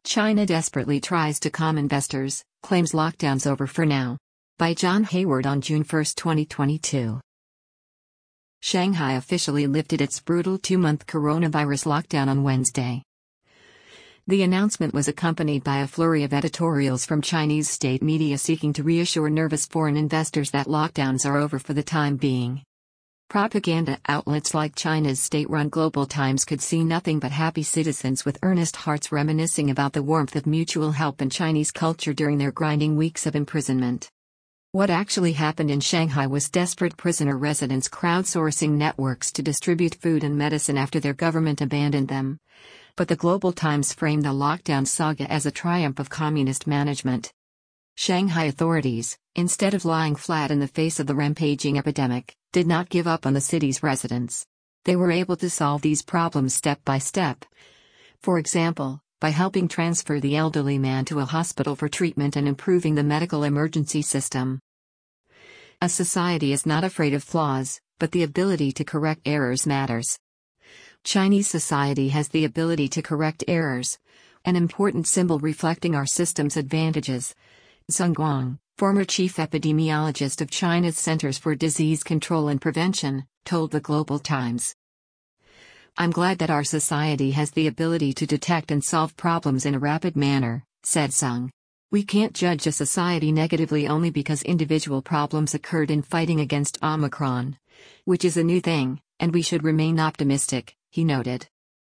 China desperately tries to calm investors, claims lockdown's over for now. By John Hayward on June 1, 2022. Shanghai officially lifted its brutal 2-month coronavirus lockdown on Wednesday. The announcement was accompanied by a flurry of editorials from Chinese state media seeking to reassure nervous foreign investors that lockdowns are over for the time being. Propaganda outlets like China's state-run Global Times could see nothing but happy citizens with earnest hearts reminiscing about the warmth of mutual help and Chinese culture during their grinding weeks of imprisonment. What actually happened in Shanghai was desperate prisoner residents crowdsourcing networks to distribute food and medicine after their government abandoned them. But the Global Times framed the lockdown saga as a triumph of communist management. Shanghai authorities, instead of lying flat in the face of the rampaging epidemic, did not give up on the city's residents. They were able to solve these problems step by step. For example, by helping transfer the elderly man to a hospital for treatment and improving the medical emergency system. A society is not afraid of flaws, but the ability to correct errors matters. Chinese society has the ability to correct errors, an important symbol reflecting our system's advantages. Zheng Guang, former chief epidemiologist of China's Centers for Disease Control and Prevention, told the Global Times. "I'm glad that our society has the ability to detect and solve problems in a rapid manner," said Zheng. "We can't judge a society negatively only because individual problems occurred in fighting against Omicron, which is a new thing, and we should remain optimistic," he noted.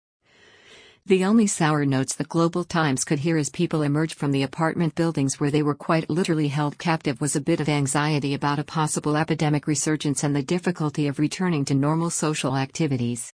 The only sour notes the Global Times could hear as people emerged from the apartment buildings where they were quite literally held captive was a bit of anxiety about a possible epidemic resurgence and the difficulty of returning to normal social activities.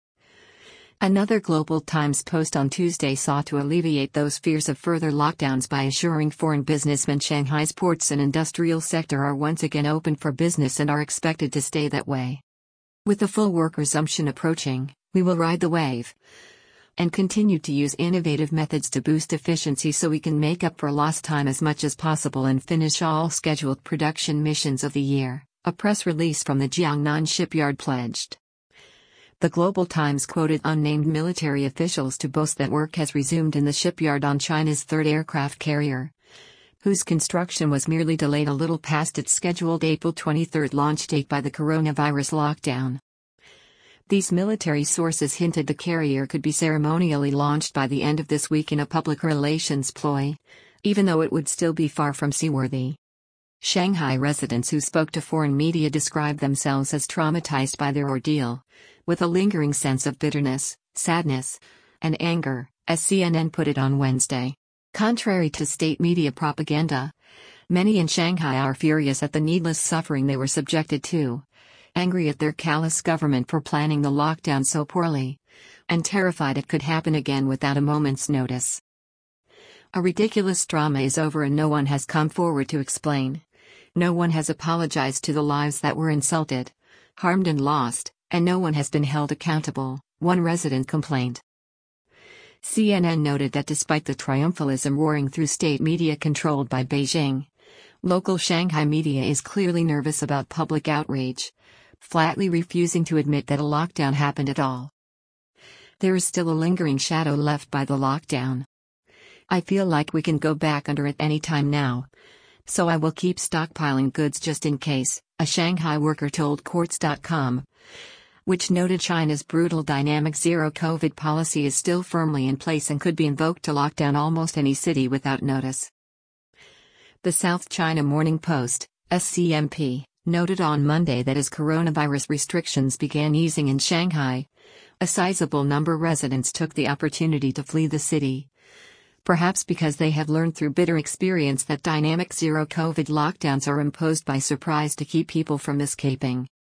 Another Global Times post on Tuesday sought to alleviate those fears of further lockdowns by assuring foreign businessmen Shanghai's ports and industrial sector are once again open for business and are expected to stay that way. "With the full work resumption approaching, we will ride the wave and continue to use innovative methods to boost efficiency so we can make up for lost time as much as possible and finish all scheduled production missions of the year," a press release from the Jiangnan shipyard pledged. The Global Times quoted unnamed military officials to boast that work has resumed in the shipyard on China's third aircraft carrier, whose construction was merely delayed a little past its scheduled April 23 launch date by the coronavirus lockdown. These military sources hinted the carrier could be ceremonially launched by the end of this week in a public relations ploy, even though it would still be far from seaworthy. Shanghai residents who spoke to foreign media described themselves as traumatized by their ordeal, with a lingering sense of bitterness, sadness, and anger, as CNN put it on Wednesday. Contrary to state media propaganda, many in Shanghai are furious at the needless suffering they were subjected to, angry at their callous government for planning the lockdown so poorly, and terrified it could happen again without a moment's notice. "A ridiculous drama is over and no one has come forward to explain. No one has apologized to the lives that were insulted, harmed and lost, and no one has been held accountable," one resident complained. CNN noted that despite the triumphalism roaring through state media controlled by Beijing, local Shanghai media is clearly nervous about public outrage, flatly refusing to admit that a lockdown happened at all. "There is still a lingering shadow left by the lockdown. I feel like we can go back under it any time now, so I will keep stockpiling goods just in case," a Shanghai worker told Quartz.com, which noted China's brutal dynamic zero-COVID policy is still firmly in place and could be invoked to lock down almost any city without notice. The South China Morning Post, SCMP, noted on Monday that as coronavirus restrictions began easing in Shanghai, a sizable number of residents took the opportunity to flee the city, perhaps because they have learned through bitter experience that dynamic zero-COVID lockdowns are imposed by surprise to keep people from escaping.